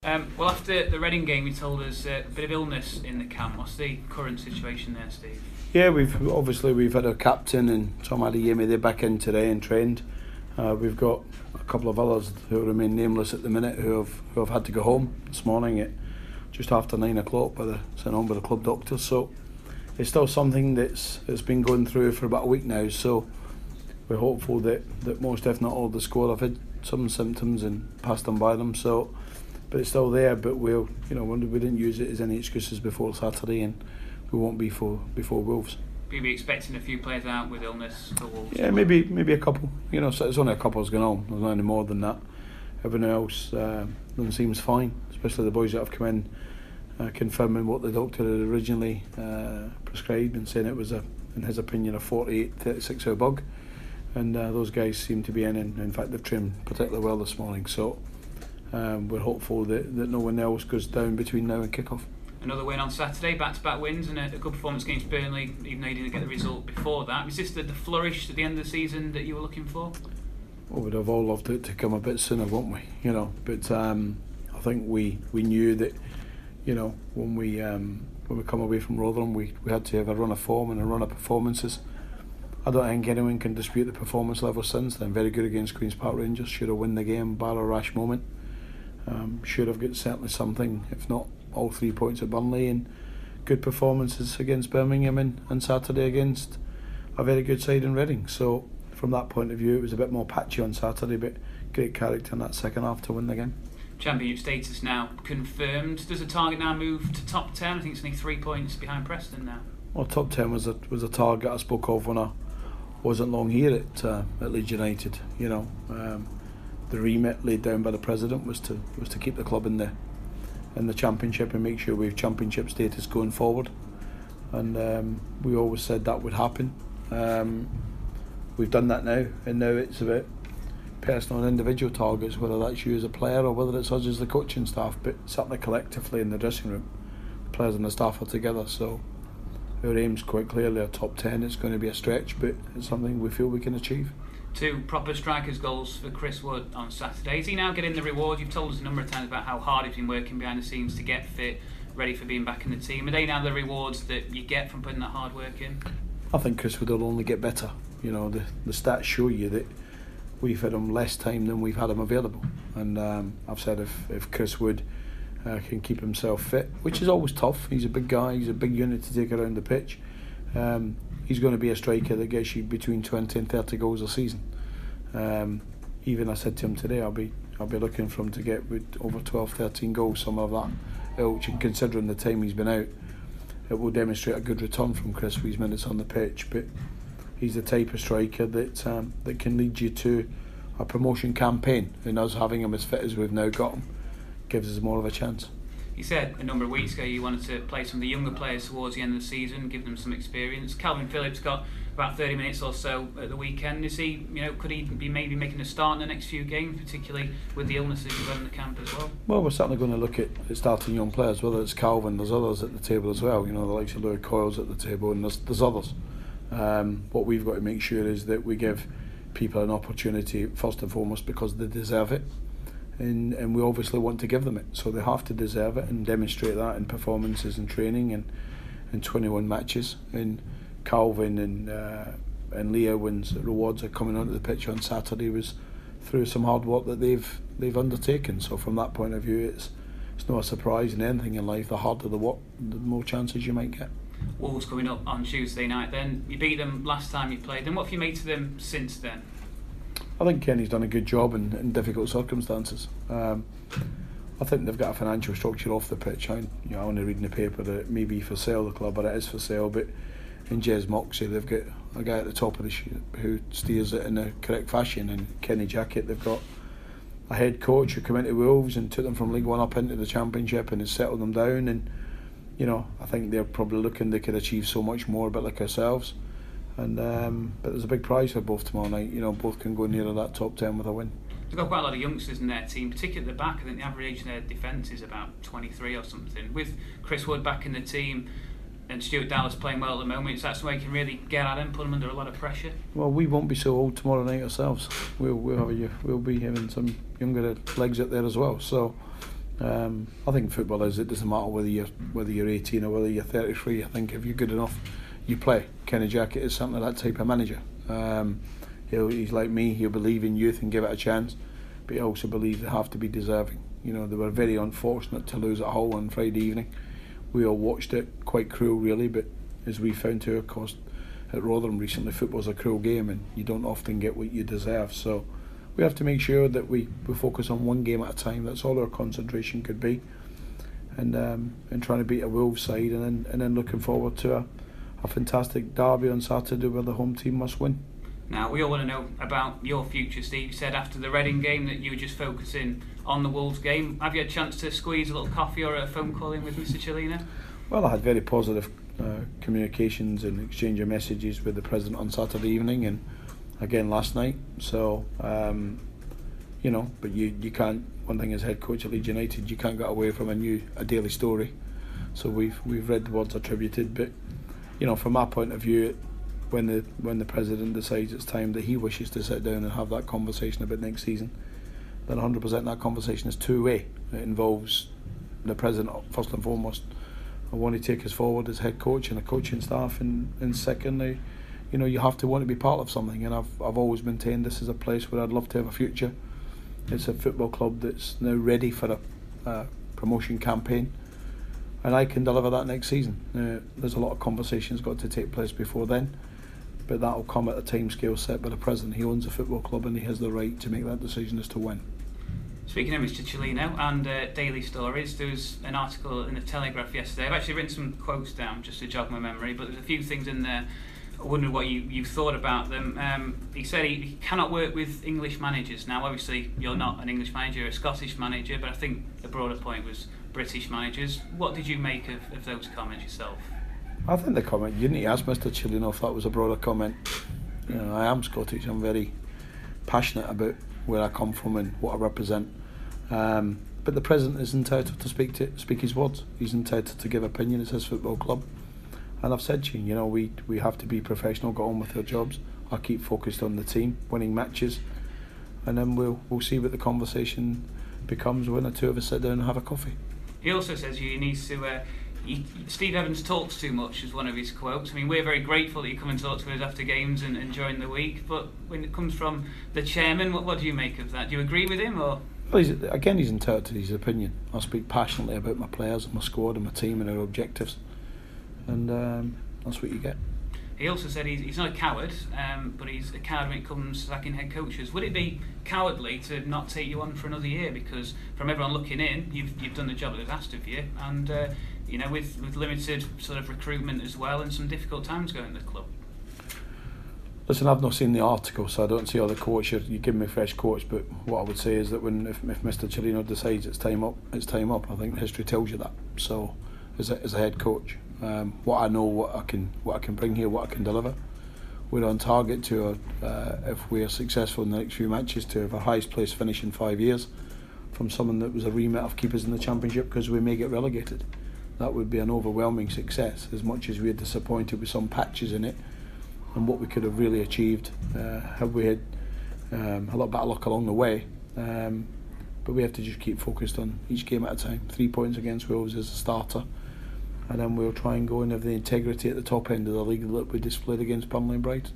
Well, after the Reading game, you told us a bit of illness in the camp. What's the current situation there, Steve? Yeah, we've had our captain and Tom Adeyemi. They're back in today and trained. We've got a couple of others who remain nameless at the minute who have had to go home this morning at just after 9 o'clock sent home by the club doctor. So it's still something that's been going through for about a week now. So we're hopeful that most, if not all, of the squad have had some symptoms and passed on by them. So, but it's still there. But we didn't use it as any excuses before Saturday, and we won't be before Wolves. Will be expecting a few players out with illness for Wolves? Yeah, maybe a couple. So it's only a couple that's going on. There's not any more than that. Everyone else seems fine, especially the boys that have come in, confirming what the doctor had originally prescribed and saying it was, in his opinion, a 48, 36-hour bug. And those guys seem to be in fact, they've trained particularly well this morning. So we're hopeful that no one else goes down between now and kick-off. Another win on Saturday, back-to-back wins, and a good performance against Burnley, even though you didn't get the result before that. Was this the flourish at the end of the season that you were looking for? Well, we'd have all loved it to come a bit sooner, wouldn't we? But I think we knew that, when we come away from Rotherham, we had to have a run of form and a run of performances. I don't think anyone can dispute the performance level since then. Very good against Queen's Park Rangers. Should have won the game, bar a rash moment. Should have got certainly something, if not all 3 points at Burnley, and good performances against Birmingham and Saturday against a very good side in Reading. So from that point of view, it was a bit more patchy on Saturday, but great character in that second half to win the game. Championship status now confirmed. Does the target now move to top 10? I think it's only 3 points behind Preston now. Well, top 10 was a target I spoke of when I wasn't long here at Leeds United. The remit laid down by the president was to keep the club in the championship and make sure we have championship status going forward. And we always said that would happen. We've done that now, and now it's about personal and individual targets, whether that's you as a player or whether it's us as the coaching staff, but certainly collectively in the dressing room, the players and the staff are together. So our aim's quite clearly a top 10. It's going to be a stretch, but it's something we feel we can achieve. 2 proper strikers' goals for Chris Wood on Saturday. Is he now getting the reward? You've told us a number of times about how hard he's been working behind the scenes to get fit, ready for being back in the team. Are they now the rewards that you get from putting that hard work in? I think Chris Wood will only get better. The stats show you that we've had him less time than we've had him available. And I've said if Chris Wood can keep himself fit, which is always tough. He's a big guy, he's a big unit to take around the pitch. He's going to be a striker that gets you between 20 and 30 goals a season. Even I said to him today, I'll be looking for him to get over 12, 13 goals, some of that ilk, and considering the time he's been out, it will demonstrate a good return from Chris for his minutes on the pitch. But he's the type of striker that can lead you to a promotion campaign, and us having him as fit as we've now got him gives us more of a chance. You said a number of weeks ago you wanted to play some of the younger players towards the end of the season, give them some experience. Calvin Phillips got about 30 minutes or so at the weekend. Is he, could he be maybe making a start in the next few games, particularly with the illnesses you've got in the camp as well? Well, we're certainly going to look at starting young players, whether it's Calvin, there's others at the table as well. The likes of Louis Coyle's at the table, and there's others. What we've got to make sure is that we give people an opportunity, first and foremost, because they deserve it. And we obviously want to give them it, so they have to deserve it and demonstrate that in performances and training and 21 matches. And Calvin and Leo's rewards are coming onto the pitch on Saturday was through some hard work that they've undertaken. So from that point of view, it's not a surprise in anything in life. The harder the work, the more chances you might get. Wolves coming up on Tuesday night. Then you beat them last time you played them. What have you made of them since then? I think Kenny's done a good job in difficult circumstances. I think they've got a financial structure off the pitch. I only read in the paper that it may be for sale, the club, or it is for sale, but in Jez Moxey they've got a guy at the top of the ship who steers it in the correct fashion, and Kenny Jackett, they've got a head coach who came into Wolves and took them from League One up into the Championship and has settled them down, and I think they're probably looking they could achieve so much more, a bit like ourselves. And but there's a big prize for both tomorrow night. Both can go near that top 10 with a win. They've got quite a lot of youngsters in their team, particularly at the back. I think the average age of their defence is about 23 or something. With Chris Wood back in the team and Stuart Dallas playing well at the moment, is that somewhere you can really get at him, put him under a lot of pressure? Well, we won't be so old tomorrow night ourselves. We'll be having some younger legs out there as well. So I think football is, it doesn't matter whether you're 18 or whether you're 33. I think if you're good enough, you play. Kenny Jackett is certainly that type of manager. He's like me. He'll believe in youth and give it a chance, but he also believes they have to be deserving. You know, they were very unfortunate to lose at Hull on Friday evening. We all watched it, quite cruel really, but as we found to our cost at Rotherham recently, football's a cruel game and you don't often get what you deserve. So we have to make sure that we focus on one game at a time. That's all our concentration could be, and trying to beat a Wolves side, and then looking forward to a fantastic derby on Saturday where the home team must win. Now, we all want to know about your future, Steve. You said after the Reading game that you were just focusing on the Wolves game. Have you had a chance to squeeze a little coffee or a phone call in with Mr. Cellino? Well, I had very positive communications and exchange of messages with the President on Saturday evening and again last night. So, but you can't, one thing as head coach at Leeds United, you can't get away from a daily story. So we've read the words attributed, but, from our point of view, when the President decides it's time that he wishes to sit down and have that conversation about next season, then 100% that conversation is two-way. It involves the President first and foremost. I want to take us forward as head coach and a coaching staff, and secondly, you have to want to be part of something. And I've always maintained this is a place where I'd love to have a future. It's a football club that's now ready for a promotion campaign, and I can deliver that next season. There's a lot of conversations got to take place before then, but that will come at a timescale set by the President. He owns a football club and he has the right to make that decision as to when. Speaking of Mr. Cellino and daily stories, there was an article in the Telegraph yesterday. I've actually written some quotes down just to jog my memory, but there's a few things in there. I wondered what you thought about them. He said he cannot work with English managers. Now, obviously, you're not an English manager, you're a Scottish manager, but I think the broader point was British managers. What did you make of those comments yourself? I think the comment, you need to ask Mr. Cellino if that was a broader comment. I am Scottish, I'm very passionate about where I come from and what I represent. But the President is entitled to speak his words. He's entitled to give opinion. It's his football club. And I've said to you, we have to be professional, get on with our jobs. I'll keep focused on the team, winning matches, and then we'll see what the conversation becomes when the two of us sit down and have a coffee. He also says he needs to... Steve Evans talks too much is one of his quotes. I mean, we're very grateful that you come and talk to us after games and during the week, but when it comes from the chairman, what do you make of that? Do you agree with him, or...? Well, he's entitled to his opinion. I speak passionately about my players and my squad and my team and our objectives, and that's what you get. He also said he's not a coward, but he's a coward when it comes to sacking head coaches. Would it be cowardly to not take you on for another year? Because from everyone looking in, you've done the job that was asked of you, and with limited sort of recruitment as well, and some difficult times going at the club. Listen, I've not seen the article, so I don't see other coaches. You give me fresh quotes, but what I would say is that if Mr. Cellino decides it's time up, it's time up. I think history tells you that. So, as a head coach, what I know, what I can bring here, what I can deliver, we're on target to, if we are successful in the next few matches, to have our highest place finish in 5 years, from someone that was a remit of keepers in the Championship, because we may get relegated. That would be an overwhelming success, as much as we are disappointed with some patches in it and what we could have really achieved had we had a lot better luck along the way. But we have to just keep focused on each game at a time. 3 points against Wolves as a starter, and then we'll try and go and have the integrity at the top end of the league that we displayed against Burnley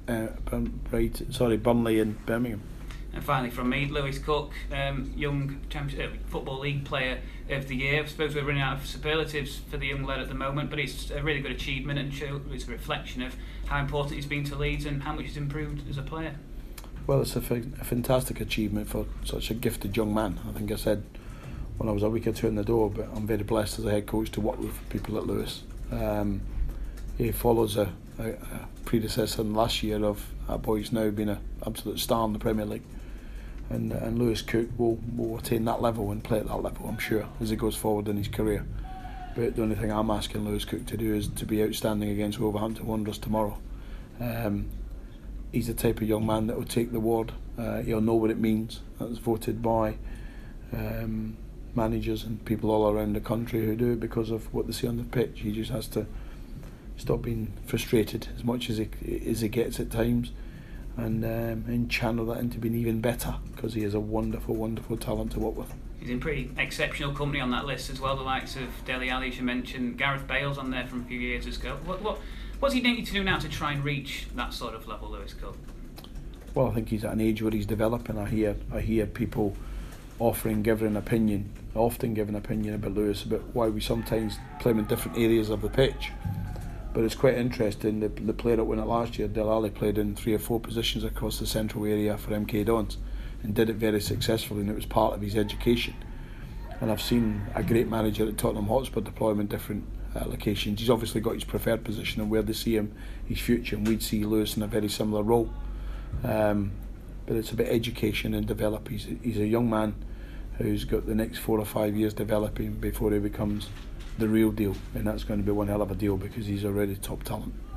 and Birmingham. And finally from me, Lewis Cook, young Football League Player of the Year. I suppose we're running out of superlatives for the young lad at the moment, but it's a really good achievement, and it's a reflection of how important he's been to Leeds and how much he's improved as a player. Well, it's a fantastic achievement for such a gifted young man. I think I said when I was a week or two in the door, but I'm very blessed as a head coach to work with people like Lewis. He follows a predecessor in last year of our boys now being an absolute star in the Premier League. And Lewis Cook will attain that level and play at that level, I'm sure, as he goes forward in his career. But the only thing I'm asking Lewis Cook to do is to be outstanding against Wolverhampton Wanderers tomorrow. He's the type of young man that will take the award. He'll know what it means. That's voted by managers and people all around the country who do it because of what they see on the pitch. He just has to stop being frustrated as much as he gets at times, and channel that into being even better, because he is a wonderful, wonderful talent to work with. He's in pretty exceptional company on that list as well, the likes of Dele Alli, as you mentioned. Gareth Bale's on there from a few years ago. What's he need to do now to try and reach that sort of level, Lewis Cook? Well, I think he's at an age where he's developing. I hear people often giving an opinion about Lewis, about why we sometimes play him in different areas of the pitch. But it's quite interesting, the player that won it last year, Dele Alli, played in 3 or 4 positions across the central area for MK Dons and did it very successfully, and it was part of his education. And I've seen a great manager at Tottenham Hotspur deploy him in different locations. He's obviously got his preferred position and where they see him, his future, and we'd see Lewis in a very similar role. But it's about education and develop. He's a young man who's got the next 4 or 5 years developing before he becomes the real deal, and that's going to be one hell of a deal because he's already top talent.